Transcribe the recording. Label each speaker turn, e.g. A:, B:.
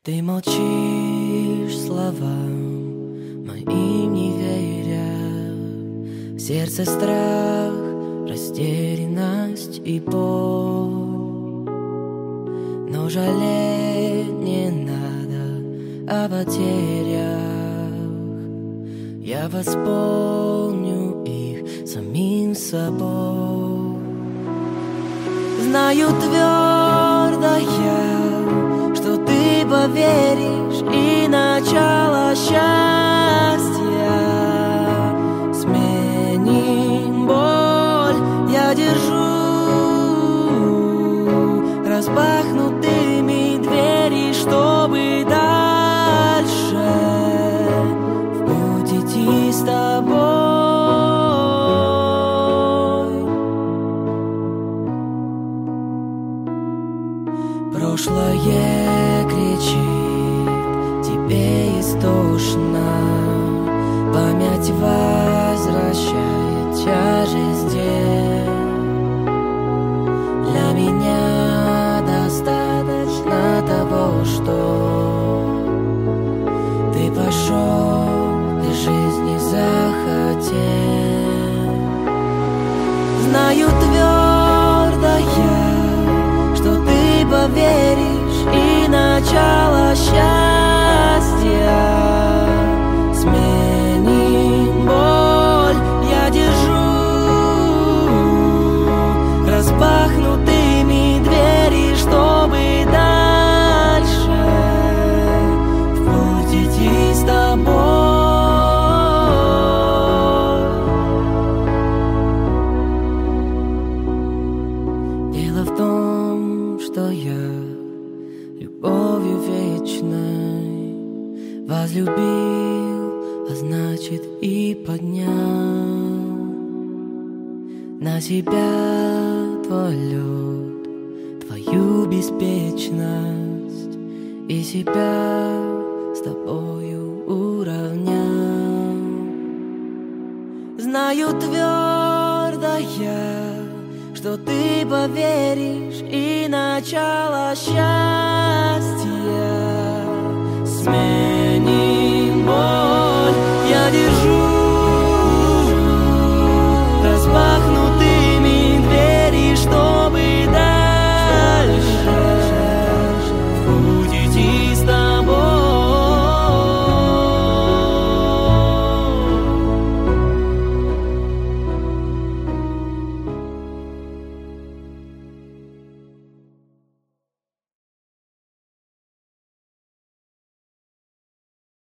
A: Ты молчишь словам моим, не веря. В сердце страх, растерянность и боль. Но жалеть не надо о потерях. Я восполню их самим собой. Знаю твердо я, что ты поверишь, и начало счастья сменим боль. Я держу распахнутыми двери, чтобы дальше в путь идти с тобой. Прошлое кричит тебе истошно, память возвращает тяжесть дел. Для меня достаточно того, что ты пошел, ты жизни захотел. Знаю твердо я, что ты поверишь, и начало счастья сменим боль. Я держу распахнутыми двери, чтобы дальше в путь идти с тобой. Дело в том, что я любовью вечной возлюбил, а значит и поднял на себя твой лед, твою беспечность, и себя с тобою уравнял. Знаю твердо я, что ты поверишь, и начало счастья сменим боль. Я держу распахнутыми двери, чтобы дальше в путь идти